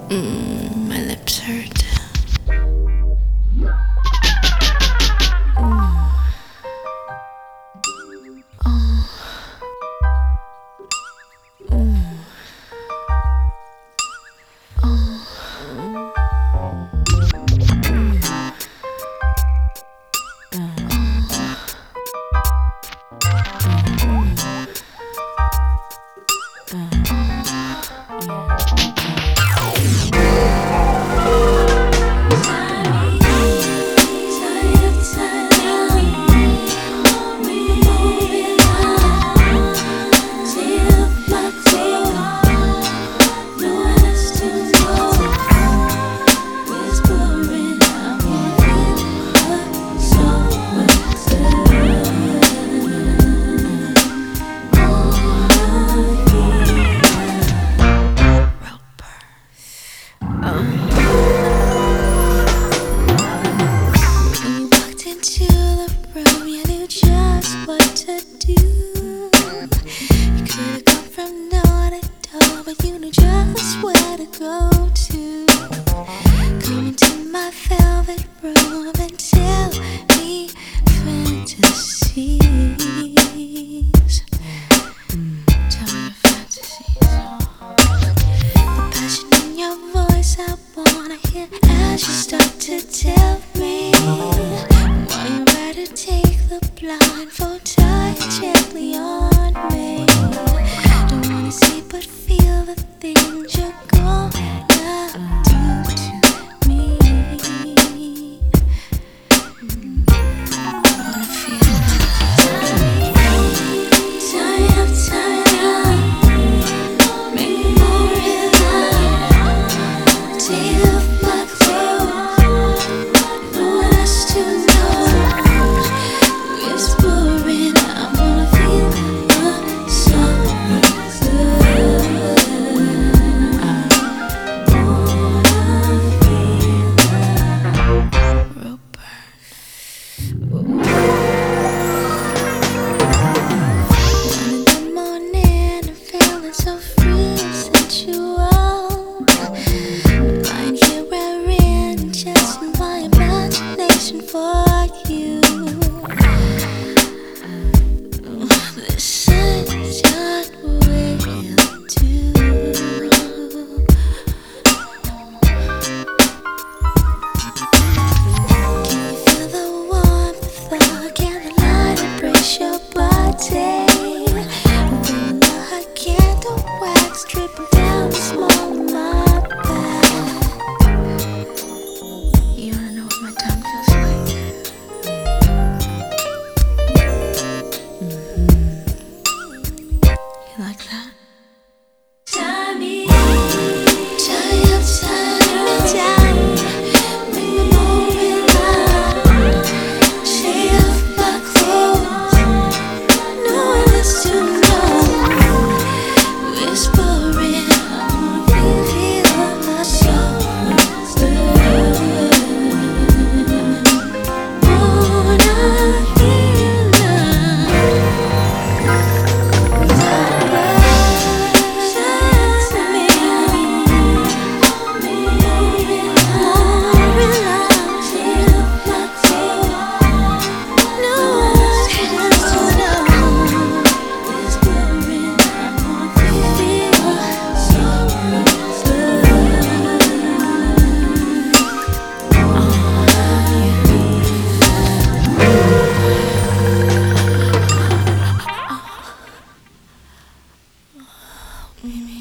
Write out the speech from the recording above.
My lips hurt. As you start to tell me why you rather take the blindfold, tie gently on me. Don't wanna see but feel the things you're gonna do to me. I wanna feel tie up, make me more in love. Take off my clothes, no one else to know. Whispering, I wanna feel the summer rope burn. 1 in the morning, I'm feeling so free and sensual. Lying here wearing just my imagination for you. This is just what we'll do. Can you feel the warmth, the candlelight embrace your body? I'm feeling the hot candle wax dripping down the small of my back. You wanna know what my tongue feels like? You like that? Tie me down, make me more in love. Take off my clothes, no one else to know. Whispering, I wanna feel my soul. Wanna feel love.